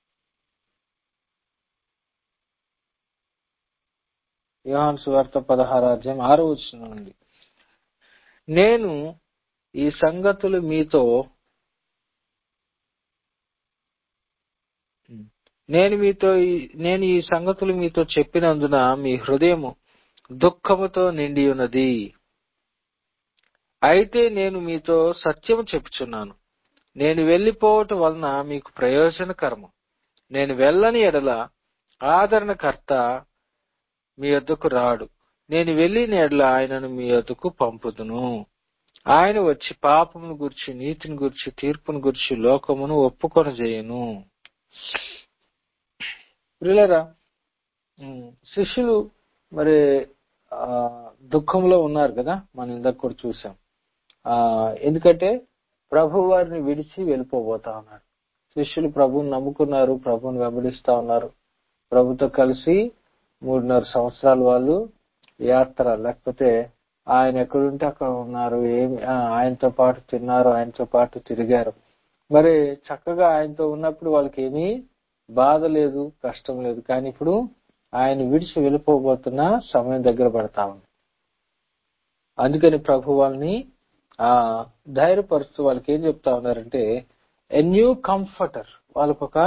యోహాను సువార్త 16వ అధ్యాయం 6వ వచనం నుండి. నేను ఈ సంగతులు మీతో చెప్పినందున మీ హృదయము దుఃఖముతో నిండి ఉన్నది. అయితే నేను మీతో సత్యము చెప్పుచున్నాను, నేను వెళ్లిపోవటం వలన మీకు ప్రయోజనకరము. నేను వెళ్ళని ఎడల ఆదరణకర్త మీ యొద్దకు రాడు, నేను వెళ్ళిన ఎడల ఆయనను మీ యొద్దకు పంపుదును. ఆయన వచ్చి పాపమును గురించి, నీతిని గురించి, తీర్పును గురించి లోకమును ఒప్పుకొనజేయును. ప్రియులారా, శిష్యులు మరి దుఃఖంలో ఉన్నారు కదా, మనం ఇందాక కూడా చూసాం. ఎందుకంటే ప్రభు వారిని విడిచి వెళ్ళిపోబోతా ఉన్నారు. శిష్యులు ప్రభువుని నమ్ముకున్నారు, ప్రభువుని వెంబడిస్తా ఉన్నారు. ప్రభుతో కలిసి 3.5 సంవత్సరాలు వాళ్ళు యాత్ర, లేకపోతే ఆయన ఎక్కడుంటే అక్కడ ఉన్నారు, ఆయనతో పాటు తిన్నారు, ఆయనతో పాటు తిరిగారు. మరి చక్కగా ఆయనతో ఉన్నప్పుడు వాళ్ళకి ఏమీ బాధ లేదు, కష్టం లేదు. కానీ ఇప్పుడు ఆయన విడిచి వెళ్ళిపోబోతున్న సమయం దగ్గర పడతా ఉంది. అందుకని ప్రభు వాళ్ళని ధైర్యపరుస్తూ వాళ్ళకి ఏం చెప్తా ఉన్నారంటే, ఎ న్యూ కంఫర్టర్, వాళ్ళకొక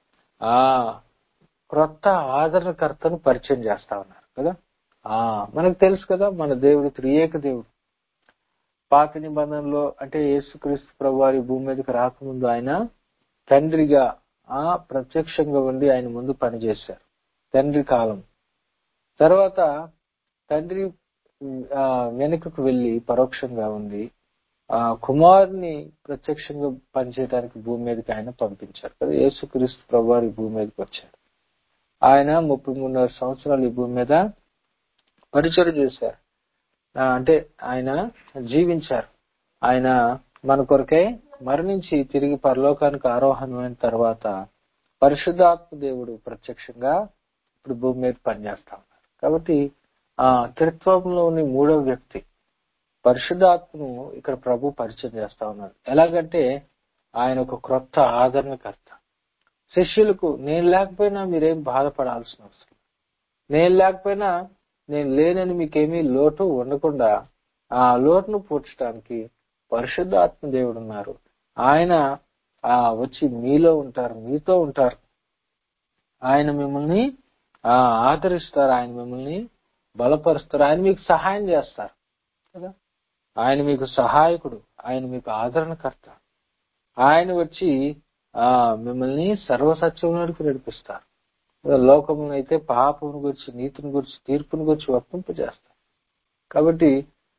క్రొత్త ఆదరణకర్తను పరిచయం చేస్తా ఉన్నారు కదా. మనకు తెలుసు కదా, మన దేవుడు త్రియేక దేవుడు. పాత నిబంధనలో అంటే యేసుక్రీస్తు ప్రభు వారి భూమి మీదకి రాకముందు ఆయన తండ్రిగా ప్రత్యక్షంగా ఉండి ఆయన ముందు పనిచేశారు, తండ్రి కాలం. తర్వాత తండ్రి వెనుకకు వెళ్లి పరోక్షంగా ఉంది కుమారుని ప్రత్యక్షంగా పనిచేయడానికి భూమి మీదకి ఆయన పంపించారు కదా. యేసుక్రీస్తు ప్రభు వారి భూమి మీదకి వచ్చారు. ఆయన 33.5 సంవత్సరాలు ఈ భూమి మీద పరిచయం చేశారు, అంటే ఆయన జీవించారు. ఆయన మన కొరకై మరణించి తిరిగి పరలోకానికి ఆరోహణమైన తర్వాత పరిశుద్ధాత్మ దేవుడు ప్రత్యక్షంగా ఇప్పుడు భూమి మీద పనిచేస్తా ఉన్నారు. కాబట్టి త్రిత్వంలోని మూడవ వ్యక్తి పరిశుద్ధాత్మను ఇక్కడ ప్రభు పరిచయం చేస్తా ఉన్నారు. ఎలాగంటే ఆయన ఒక క్రొత్త ఆదరణకర్త. శిష్యులకు నేను లేకపోయినా మీరేం బాధపడాల్సిన అవసరం, నేను లేకపోయినా నేను లేనని మీకేమీ లోటు ఉండకుండా ఆ లోటును పూడ్చడానికి పరిశుద్ధాత్మ దేవుడు ఉన్నారు. ఆయన వచ్చి మీలో ఉంటారు, మీతో ఉంటారు. ఆయన మిమ్మల్ని ఆదరిస్తారు, ఆయన మిమ్మల్ని బలపరుస్తారు, ఆయన మీకు సహాయం చేస్తారు కదా. ఆయన మీకు సహాయకుడు, ఆయన మీకు ఆదరణకర్త. ఆయన వచ్చి మిమ్మల్ని సర్వసత్యంలోకి నడిపిస్తారు. లోకమును అయితే పాపమును గురించి, నీతిని గురించి, తీర్పుని గురించి వర్తింపజేస్తారు. కాబట్టి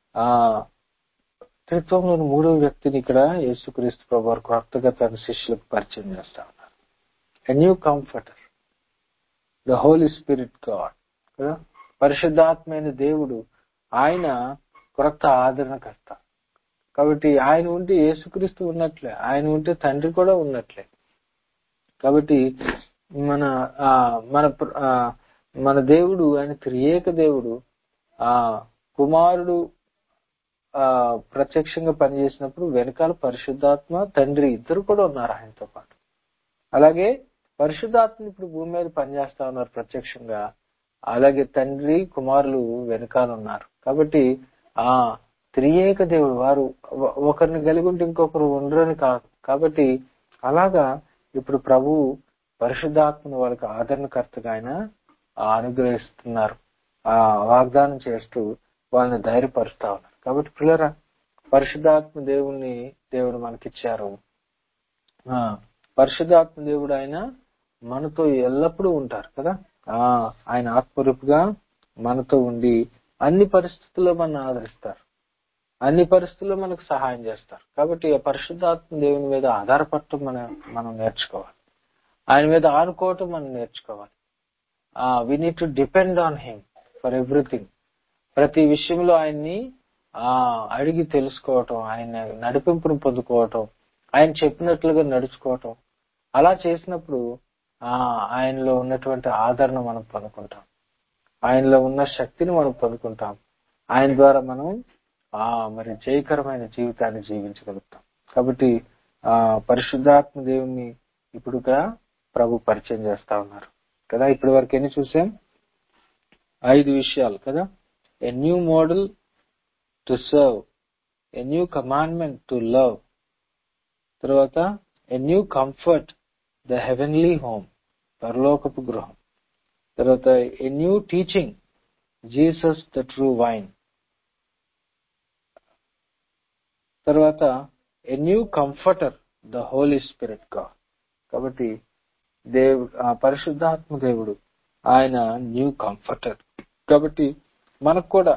త్రిత్వంలోని మూడవ వ్యక్తిని ఇక్కడ యేసుక్రీస్తు ప్రభువారు క్రొత్తగా తన శిష్యులకు పరిచయం చేస్తా ఉన్నారు. A new comforter, the Holy Spirit God కదా. పరిశుద్ధాత్మైన దేవుడు ఆయన క్రొత్త ఆదరణకర్త. కాబట్టి ఆయన ఉంటే యేసుక్రీస్తు ఉన్నట్లే, ఆయన ఉంటే తండ్రి కూడా ఉన్నట్లే. కాబట్టి మన మన మన దేవుడు ఆయన త్రియేక దేవుడు. కుమారుడు ప్రత్యక్షంగా పనిచేసినప్పుడు వెనకాల పరిశుద్ధాత్మ తండ్రి ఇద్దరు కూడా ఉన్నారు ఆయనతో పాటు. అలాగే పరిశుద్ధాత్మ ఇప్పుడు భూమి మీద పనిచేస్తా ఉన్నారు ప్రత్యక్షంగా. అలాగే తండ్రి కుమారులు వెనకాల ఉన్నారు. కాబట్టి త్రియేక దేవుడు వారు ఒకరిని కలిగి ఉంటే ఇంకొకరు ఉండరని కాదు. కాబట్టి అలాగా ఇప్పుడు ప్రభు పరిశుద్ధాత్మను వాళ్ళకి ఆదరణకర్తగా ఆయన అనుగ్రహిస్తున్నారు, వాగ్దానం చేస్తూ వాళ్ళని ధైర్యపరుస్తా ఉన్నారు. కాబట్టి పిల్లరా, పరిశుద్ధాత్మ దేవుడు మనకిచ్చారు. పరిశుద్ధాత్మ దేవుడు ఆయన మనతో ఎల్లప్పుడూ ఉంటారు కదా. ఆయన ఆత్మరూపుగా మనతో ఉండి అన్ని పరిస్థితుల్లో మనల్ని ఆదరిస్తారు, అన్ని పరిస్థితుల్లో మనకు సహాయం చేస్తారు. కాబట్టి ఆ పరిశుద్ధాత్మ దేవుని మీద ఆధారపడటం మనం నేర్చుకోవాలి, ఆయన మీద ఆనుకోవటం మనం నేర్చుకోవాలి. We need to depend on him for everything. ప్రతి విషయంలో ఆయన్ని అడిగి తెలుసుకోవటం, ఆయన నడిపింపును పొందుకోవటం, ఆయన చెప్పినట్లుగా నడుచుకోవటం. అలా చేసినప్పుడు ఆయనలో ఉన్నటువంటి ఆదరణ మనం పొందుకుంటాం, ఆయనలో ఉన్న శక్తిని మనం పొందుకుంటాం. ఆయన ద్వారా మనం మరి జయకరమైన జీవితాన్ని జీవించగలుగుతాం. కాబట్టి పరిశుద్ధాత్మ దేవుణ్ణి ఇప్పుడుగా ప్రభు పరిచయం చేస్తా ఉన్నారు కదా. ఇప్పటి వరకు ఎన్ని చూసాం? 5 విషయాలు కదా. A new model to serve, a new commandment to love, తర్వాత a new comfort, the heavenly home, పరలోకపు గృహం, తర్వాత a new teaching, Jesus the true vine, తర్వాత a new comforter, the Holy Spirit God. కాబట్టి పరిశుద్ధాత్మ దేవుడు ఆయన న్యూ కంఫర్టర్. కాబట్టి మనకు కూడా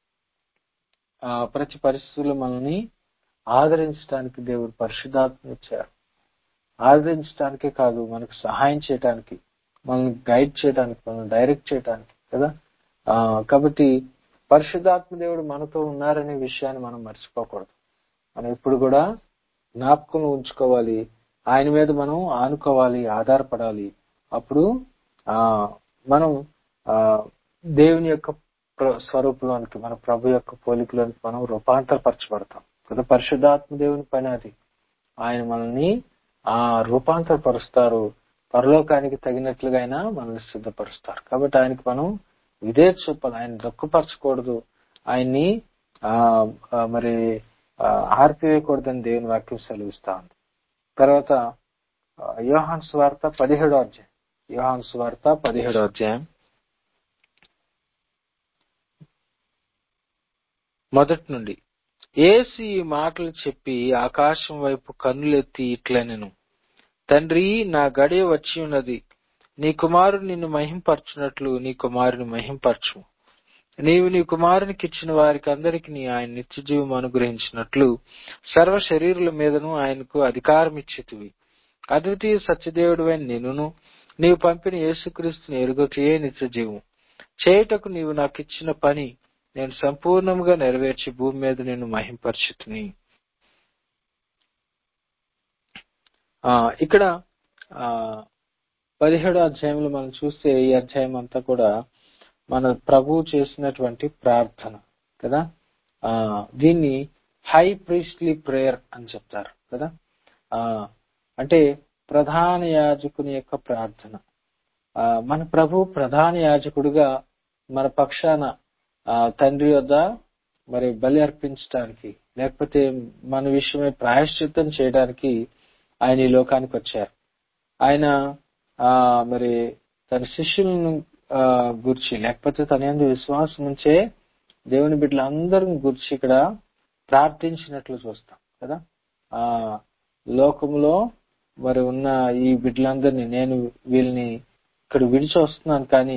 ప్రతి పరిస్థితుల్లో మనల్ని ఆదరించడానికి దేవుడు పరిశుద్ధాత్మ ఇచ్చారు. ఆదరించడానికే కాదు, మనకు సహాయం చేయడానికి, మనల్ని గైడ్ చేయడానికి, మనల్ని డైరెక్ట్ చేయడానికి కదా. కాబట్టి పరిశుద్ధాత్మ దేవుడు మనతో ఉన్నారనే విషయాన్ని మనం మర్చిపోకూడదు. మనం ఇప్పుడు కూడా జ్ఞాపకం ఉంచుకోవాలి, ఆయన మీద మనం ఆనుకోవాలి, ఆధారపడాలి. అప్పుడు మనం దేవుని యొక్క స్వరూపంలోనికి, మన ప్రభు యొక్క పోలికలోనికి మనం రూపాంతరపరచబడతాం కదా. పరిశుద్ధాత్మ దేవుని పని అది. ఆయన మనల్ని రూపాంతరపరుస్తారు, పరలోకానికి తగినట్లుగా ఆయన మనల్ని సిద్ధపరుస్తారు. కాబట్టి ఆయనకి మనం విధేయత చూపాలి, ఆయన దుఃఖపరచకూడదు, ఆయన్ని మరి ఆర్పివేయకూడదని దేవుని వాక్యం సెలవిస్తా ఉంది. తర్వాత యోహాను సువార్త 17వ అధ్యాయం, యోహాను సువార్త 17వ అధ్యాయం మొదటి నుండి. యేసు ఈ మాటలు చెప్పి ఆకాశం వైపు కన్నులెత్తి ఇట్లనెను, తండ్రి, నా గడియ వచ్చి ఉన్నది, నీ కుమారుడు నిన్ను మహింపరచునట్లు నీ కుమారుని మహింపరచుము. నీవు నీ కుమారునికి ఇచ్చిన వారికి అందరికీ ఆయన నిత్యజీవం అనుగ్రహించినట్లు సర్వ శరీరుల మీదను ఆయనకు అధికారం ఇచ్చితివి. అద్వితీయ సత్యదేవుడివైన నిన్నును నీవు పంపిన యేసుక్రీస్తుని ఎరుగటయే నిత్యజీవం. చేయుటకు నీవు నాకు ఇచ్చిన పని నేను సంపూర్ణంగా నెరవేర్చి భూమి మీద నిన్ను మహింపరచుతుని. ఇక్కడ 17వ అధ్యాయంలో మనం చూస్తే ఈ అధ్యాయం అంతా కూడా మన ప్రభువు చేసినటువంటి ప్రార్థన కదా. దీన్ని హై ప్రీస్ట్లీ ప్రేయర్ అని చెప్తారు కదా. అంటే ప్రధాన యాజకుని యొక్క ప్రార్థన. మన ప్రభు ప్రధాన యాజకుడిగా మన పక్షాన తండ్రి యొద్ద మరి బలి అర్పించడానికి, లేకపోతే మన విషయమై ప్రాయశ్చిత్తం చేయడానికి ఆయన ఈ లోకానికి వచ్చారు. ఆయన మరి తన శిష్యులను గురించి, లేకపోతే తన యందు విశ్వాసం ఉంచే దేవుని బిడ్డలందరిని గురించి ఇక్కడ ప్రార్థించినట్లు చూస్తాం కదా. లోకంలో మరి ఉన్న ఈ బిడ్డలందరినీ, నేను వీళ్ళని ఇక్కడ విడిచి వస్తున్నాను, కానీ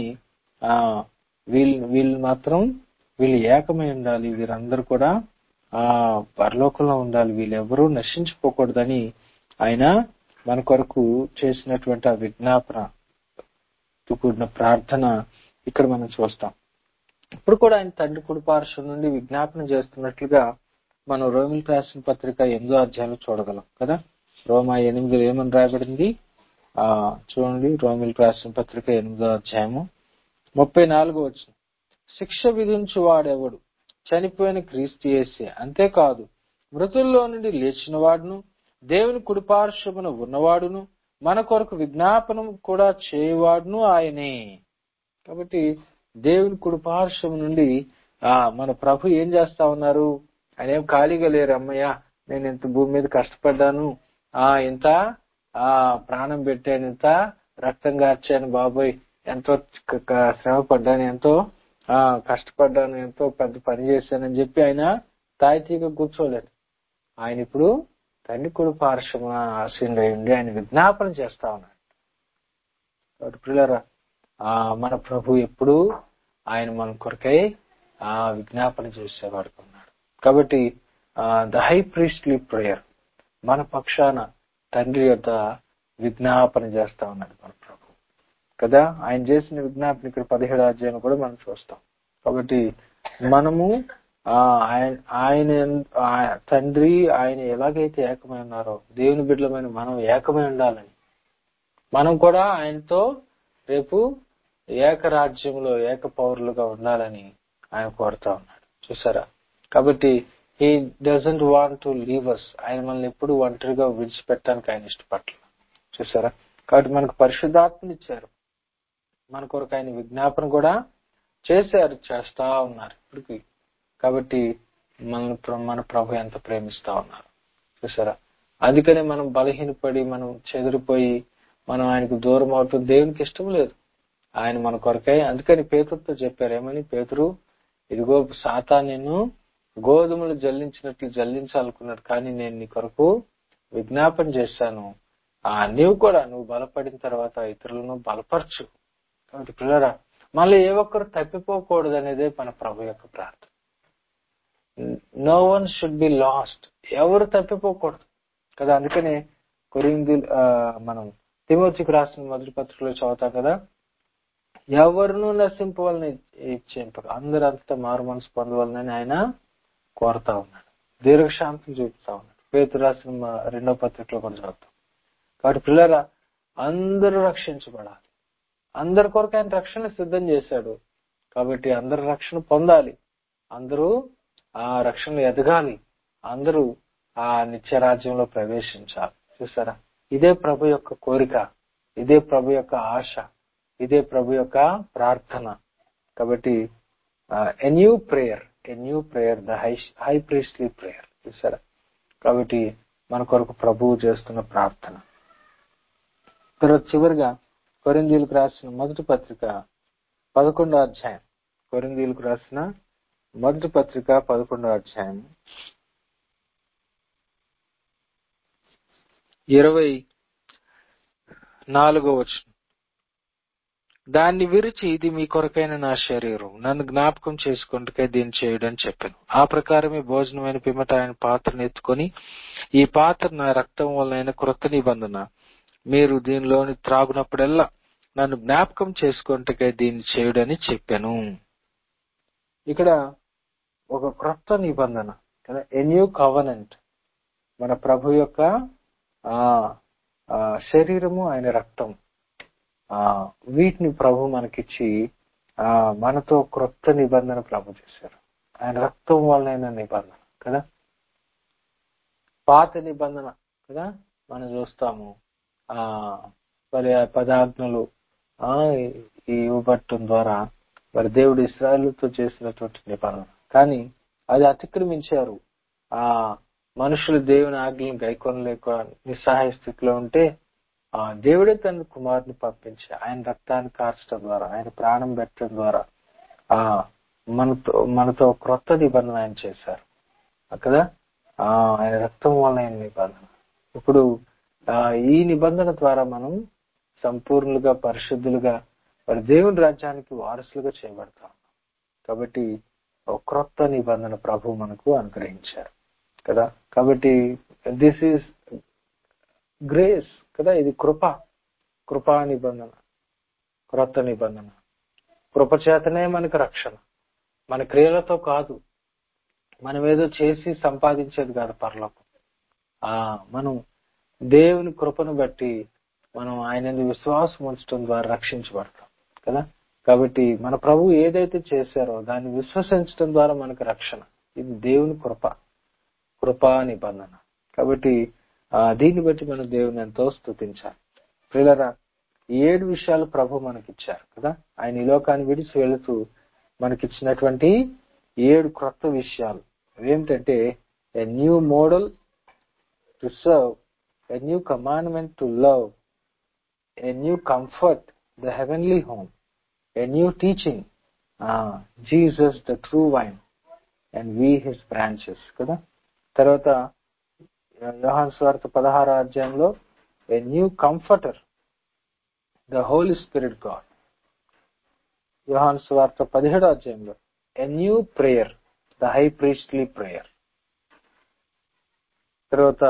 వీళ్ళు మాత్రం వీళ్ళు ఏకమై ఉండాలి, వీరందరూ కూడా పరలోకంలో ఉండాలి, వీళ్ళెవరూ నశించిపోకూడదని ఆయన మన కొరకు చేసినటువంటి ఆ విజ్ఞాపనతో కూడిన ప్రార్థన ఇక్కడ మనం చూస్తాం. ఇప్పుడు కూడా ఆయన తండ్రి కుడిపార్శ్వం నుండి విజ్ఞాపన చేస్తున్నట్లుగా మనం రోమిలకు రాసిన పత్రిక 8వ అధ్యాయంలో చూడగలం కదా. రోమా 8 ఏమని రాయబడింది చూడండి. రోమిలకు రాసిన పత్రిక 8వ అధ్యాయము 34వ వచనం. శిక్ష విధించు వాడెవడు? చనిపోయిన క్రీస్తు యేసే. అంతేకాదు, మృతుల్లో నుండి లేచిన వాడును, దేవుని కుడిపార్శ్వమున ఉన్నవాడును, మన కొరకు విజ్ఞాపనం కూడా చేయవాడును ఆయనే. కాబట్టి దేవుని కుడిపార్శ్వము నుండి మన ప్రభు ఏం చేస్తా ఉన్నారు? ఆయన ఏం ఖాళీగా లేరు. అమ్మయ్య, నేను ఇంత భూమి మీద కష్టపడ్డాను, ఇంత ప్రాణం పెట్టాను, ఇంత రక్తం కార్చాను బాబోయ్, ఎంతో శ్రమ పడ్డాను, ఎంతో కష్టపడ్డాను, ఎంతో పెద్ద పని చేశానని చెప్పి ఆయన తాయితీగా కూర్చోలేదు. ఆయన ఇప్పుడు తండ్రి కుడి పార్శ్వమున ఆసీనుడై ఉండి ఆయన విజ్ఞాపన చేస్తా ఉన్నాడు. కాబట్టి ప్రియులారా, మన ప్రభు ఎప్పుడు ఆయన మన కొరకై విజ్ఞాపన చేసేవాడు ఉన్నాడు. కాబట్టి ద హై ప్రీస్ట్లీ ప్రేయర్, మన పక్షాన తండ్రి యొక్క విజ్ఞాపన చేస్తా ఉన్నాడు మన ప్రభు కదా. ఆయన చేసిన విజ్ఞాపన ఇక్కడ 17వ అధ్యాయం కూడా మనం చూస్తాం. కాబట్టి మనము ఆయన తండ్రి ఆయన ఎలాగైతే ఏకమై ఉన్నారో, దేవుని బిడ్డలమైన మనం ఏకమై ఉండాలని, మనం కూడా ఆయనతో రేపు ఏకరాజ్యంలో ఏక పౌరులుగా ఉండాలని ఆయన కోరుతా ఉన్నాడు. చూసారా? కాబట్టి he doesn't want to leave us. ఆయన మనల్ని ఎప్పుడు ఒంటరిగా విడిచిపెట్టడానికి ఆయన ఇష్టపడలేదు. చూసారా? కాబట్టి మనకు పరిశుద్ధాత్మని ఇచ్చారు, మన కొరకు ఆయన విజ్ఞాపన కూడా చేస్తా ఉన్నారు ఇప్పటికి. కాబట్టి మన ప్రభు ఎంత ప్రేమిస్తా ఉన్నారు చూసారా? అందుకనే మనం బలహీనపడి, మనం చెదిరిపోయి, మనం ఆయనకు దూరం అవటం దేవునికి ఇష్టం లేదు. ఆయన మన కొరకై, అందుకని పేతురుతో చెప్పారు, ఏమని? పేతురు, ఇదిగో సాతాను నిన్ను గోధుమలు జల్లించినట్లు జల్లించాలనుకున్నాడు, కానీ నేను నీ కొరకు విజ్ఞాపన చేశాను. నువ్వు బలపడిన తర్వాత ఇతరులను బలపరచు. కాబట్టి పిల్లరా, మళ్ళీ ఏ ఒక్కరు తప్పిపోకూడదు అనేదే మన ప్రభు యొక్క ప్రార్థన. No one should be lost. ఎవరు తప్పిపోకూడదు కదా. అందుకనే మనం తిమోతికి రాసిన మొదటి పత్రికలో చదువుతాం కదా, ఎవరినూ నశింపవాలని ఇచ్చేంపరు, అందరూ అంతటా మారు మనసు పొందవాలని ఆయన కోరుతా ఉన్నాడు, దీర్ఘశాంతం చూపుతా ఉన్నాడు. పేతురు రాసిన 2వ పత్రికలో కూడా చదువుతాం. కాబట్టి పిల్లరా, అందరూ రక్షించబడాలి. అందరి కొరకు ఆయన రక్షణ సిద్ధం చేశాడు. కాబట్టి అందరు రక్షణ పొందాలి, అందరూ ఆ రక్షణలో ఎదగాలి, అందరూ ఆ నిత్య రాజ్యంలో ప్రవేశించాలి. చూసారా? ఇదే ప్రభు యొక్క కోరిక, ఇదే ప్రభు యొక్క ఆశ, ఇదే ప్రభు యొక్క ప్రార్థన. కాబట్టి a new prayer, the high priestly prayer. చూసారా? కాబట్టి మన కొరకు ప్రభువు చేస్తున్న ప్రార్థన. తర్వాత చివరిగా కొరింథీయులకు రాసిన మొదటి పత్రిక 11వ అధ్యాయం. కొరింథీయులకు రాసిన మొదటి పత్రిక 11వ అధ్యాయం 24వ వచనం. దాన్ని విరిచి, ఇది మీ కొరకైన నా శరీరం, నన్ను జ్ఞాపకం చేసుకుంటకే దీన్ని చేయడని చెప్పాను. ఆ ప్రకారమే భోజనమైన పిమ్మట ఆయన పాత్రను ఎత్తుకొని, ఈ పాత్ర నా రక్తం వలన క్రొత్త నిబంధన, మీరు దీనిలోని త్రాగునప్పుడల్లా నన్ను జ్ఞాపకం చేసుకుంటకే దీన్ని చేయడని చెప్పాను. ఇక్కడ ఒక క్రొత్త నిబంధన కదా, ఎ న్యూ కవెనెంట్. మన ప్రభు యొక్క శరీరము, ఆయన రక్తం. వీటిని ప్రభు మనకిచ్చి మనతో క్రొత్త నిబంధన ప్రభు చేశారు. ఆయన రక్తం వలన నిబంధన కదా. పాత నిబంధన కదా మనం చూస్తాము, మరి పదాజ్ఞలు ఇవ్వబట్టం ద్వారా మరి దేవుడు ఇశ్రాయేలుతో చేసినటువంటి నిబంధన. కానీ అది అతిక్రమించారు. మనుషులు దేవుని ఆజ్ఞలను గైకొనలేక నిస్సహాయ స్థితిలో ఉంటే దేవుడే తన కుమారుని పంపించి ఆయన రక్తాన్ని కార్చడం ద్వారా, ఆయన ప్రాణం పెట్టడం ద్వారా మనతో క్రొత్త నిబంధన ఆయన చేశారు కదా. ఆయన రక్తం వల్ల ఆయన నిబంధన. ఇప్పుడు ఈ నిబంధన ద్వారా మనం సంపూర్ణులుగా, పరిశుద్ధులుగా మరి దేవుని రాజ్యానికి వారసులుగా చేయబడతాం. కాబట్టి ఒక క్రొత్త నిబంధన ప్రభు మనకు అనుగ్రహించారు కదా. కాబట్టి దిస్ ఈస్ గ్రేస్ కదా, ఇది కృపా నిబంధన, క్రొత్త నిబంధన. కృప చేతనే మనకు రక్షణ, మన క్రియలతో కాదు, మనం ఏదో చేసి సంపాదించేది కాదు పరలోకం. మనం దేవుని కృపను బట్టి మనం ఆయన విశ్వాసం ఉంచడం ద్వారా రక్షించబడతాం కదా. కాబట్టి మన ప్రభు ఏదైతే చేశారో దాన్ని విశ్వసించడం ద్వారా మనకు రక్షణ. ఇది దేవుని కృపా నిబంధన. కాబట్టి దీన్ని బట్టి మనం దేవుని ఎంతో స్తుతించాలి. ప్రియులారా, 7 విషయాలు ప్రభు మనకిచ్చారు కదా. ఆయన ఈ లోకాన్ని విడిచి వెళుతూ మనకిచ్చినటువంటి 7 క్రొత్త విషయాలు ఏమిటంటే, a new model to serve, a new commandment to love, a new comfort, the heavenly home, a new teaching, Jesus the true vine and we his branches కదా. తర్వాత యోహాను సువార్త 16వ అధ్యాయంలో a new comforter, the Holy Spirit God. యోహాను సువార్త 17వ అధ్యాయంలో a new prayer, the high priestly prayer. తర్వాత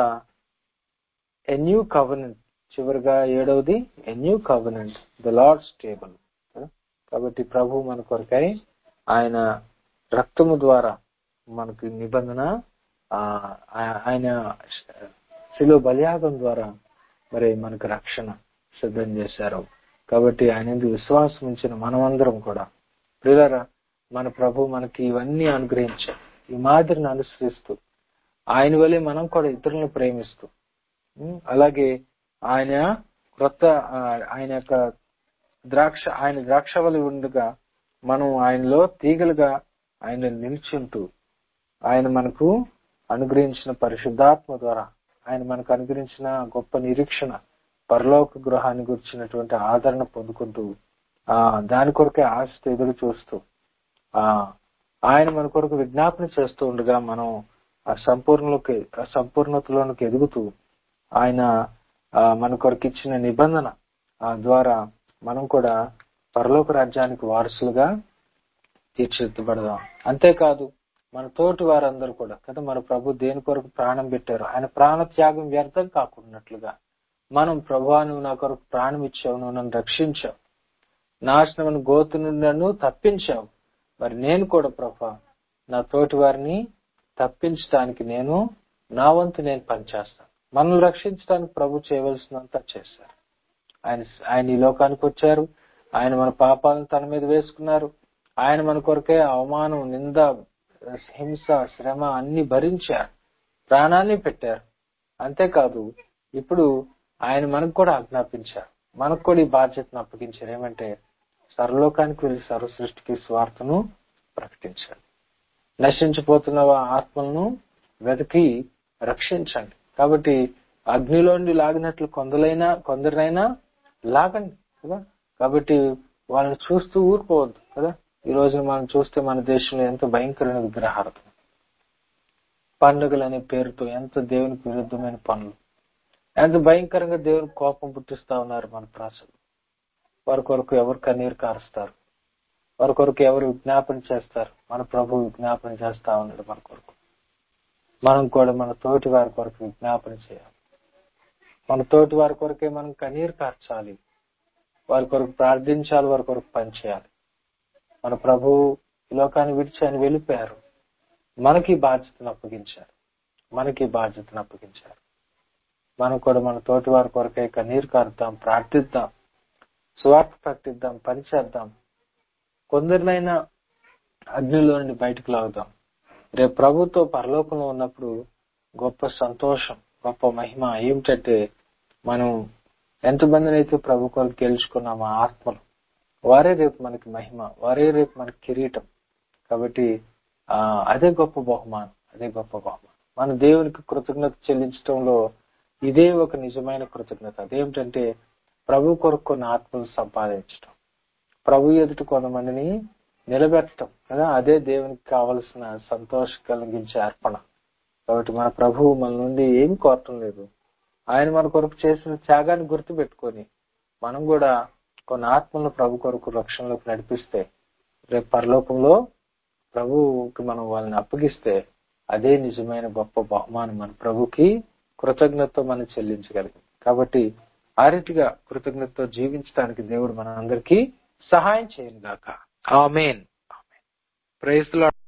ఎ న్యూ కవెనెంట్, చివరిగా 7వది a new covenant, the Lord's table. కాబట్టి ప్రభు మన కొరకై ఆయన రక్తము ద్వారా మనకు నిబంధన, ఆయన శిలువ బలియాగం ద్వారా మరి మనకు రక్షణ సిద్ధం చేశారు. కాబట్టి ఆయన విశ్వాసం ఉంచిన మనమందరం కూడా ప్రియులారా, మన ప్రభు మనకి ఇవన్నీ అనుగ్రహించారు. ఈ మాదిరిని అనుసరిస్తూ ఆయన వల్లే మనం కూడా ఇతరులను ప్రేమిస్తూ, అలాగే ఆయన యొక్క ద్రాక్షవల్లి ఉండగా మనం ఆయనలో తీగలుగా ఆయన నిల్చుంటూ, ఆయన మనకు అనుగ్రహించిన పరిశుద్ధాత్మ ద్వారా, ఆయన మనకు అనుగ్రహించిన గొప్ప నిరీక్షణ, పరలోక గృహాన్ని గురించినటువంటి ఆదరణ పొందుకుంటూ, దాని కొరకే ఆశతో ఎదురు చూస్తూ, ఆయన మన కొరకు విజ్ఞాపన చేస్తూ ఉండగా మనం సంపూర్ణతలోనికి ఎదుగుతూ, ఆయన మన కొరకు ఇచ్చిన నిబంధన ద్వారా మనం కూడా పరలోక రాజ్యానికి వారసులుగా తీర్చిదిద్దబడదాం. అంతేకాదు మన తోటి వారందరూ కూడా కదా, మన ప్రభు దేని కొరకు ప్రాణం పెట్టారు, ఆయన ప్రాణ త్యాగం వ్యర్థం కాకున్నట్లుగా మనం, ప్రభువా నువ్వు నా కొరకు ప్రాణం ఇచ్చావు, నువ్వు నన్ను రక్షించావు, నాశనమును గోతు నుండి నన్ను తప్పించావు, మరి నేను కూడా ప్రభువా నా తోటి వారిని తప్పించడానికి నేను నా వంతు నేను పనిచేస్తాను. మనల్ని రక్షించడానికి ప్రభు చేయవలసినంత చేశారు. ఆయన ఈ లోకానికి వచ్చారు, ఆయన మన పాపాలను తన మీద వేసుకున్నారు, ఆయన మన కొరకే అవమానం, నింద, హింస, శ్రమ అన్ని భరించారు, ప్రాణాన్ని పెట్టారు. అంతేకాదు ఇప్పుడు ఆయన మనకు కూడా ఆజ్ఞాపించారు, మనకు కూడా ఈ బాధ్యతను అప్పగించారు. ఏమంటే సర్వలోకానికి వెళ్ళి సర్వ సృష్టికి స్వార్థను ప్రకటించారు, నశించిపోతున్న ఆత్మలను వెతికి రక్షించండి. కాబట్టి అగ్నిలోండి లాగినట్లు కొందరైనా లాగండి కదా. కాబట్టి వాళ్ళని చూస్తూ ఊరుకోవద్దు కదా. ఈ రోజు మనం చూస్తే మన దేశంలో ఎంత భయంకరమైన విగ్రహార్థం, పండుగలనే పేరుతో ఎంత దేవునికి విరుద్ధమైన పనులు, ఎంత భయంకరంగా దేవుని కోపం పుట్టిస్తా ఉన్నారు మన ప్రజలు. వారి కొరకు ఎవరు కన్నీరు కారుస్తారు, వారి కొరకు ఎవరు విజ్ఞాపన చేస్తారు. మన ప్రభు విజ్ఞాపన చేస్తా ఉన్నాడు మన కొరకు. మనం కూడా మన తోటి వారి కొరకు విజ్ఞాపన చేయాలి. మన తోటి వారి కొరకే మనం కన్నీరు కార్చాలి, వారి కొరకు ప్రార్థించాలి, వారి కొరకు పనిచేయాలి. మన ప్రభు ఈ లోకాన్ని విడిచి ఆయన వెళ్ళిపోయారు, మనకి బాధ్యతను అప్పగించారు. మనం కూడా మన తోటి వారి కొరకే కన్నీరు కారుతాం, ప్రార్థిద్దాం. సువార్త ప్రకటిద్దాం, పని చేద్దాం, కొందరినైనా అగ్నిలో నుండి బయటకు లాగుదాం. రేపు ప్రభుతో పరలోకంలో ఉన్నప్పుడు గొప్ప సంతోషం, గొప్ప మహిమ ఏమిటంటే, మనం ఎంతమందిని అయితే ప్రభు కొరకు గెలుచుకున్నామో ఆత్మలు, వారే రేపు మనకి మహిమ, వారే రేపు మనకి కిరీటం. కాబట్టి అదే గొప్ప బహుమానం, అదే గొప్ప బహుమానం. మన దేవునికి కృతజ్ఞత చెల్లించడంలో ఇదే ఒక నిజమైన కృతజ్ఞత. అదేమిటంటే ప్రభు కొరకు కొన్ని ఆత్మలు సంపాదించడం, ప్రభు ఎదుట కొంతమందిని నిలబెట్టడం కదా, అదే దేవునికి కావలసిన సంతోషం కలిగించే అర్పణ. కాబట్టి మన ప్రభువు మన నుండి ఏం కోరటం లేదు. ఆయన మన కొరకు చేసిన త్యాగాన్ని గుర్తు పెట్టుకొని మనం కూడా కొన్ని ఆత్మలను ప్రభు కొరకు రక్షణలోకి నడిపిస్తే, రేపు పరలోకంలో ప్రభువుకి మనం వాళ్ళని అప్పగిస్తే అదే నిజమైన గొప్ప బహుమానం. మన ప్రభుకి కృతజ్ఞతతో మనం చెల్లించగలిగింది. కాబట్టి ఆ రీతిగా కృతజ్ఞతతో జీవించడానికి దేవుడు మన అందరికీ సహాయం చేయను గాక. ఆమేన్. Praise the lord.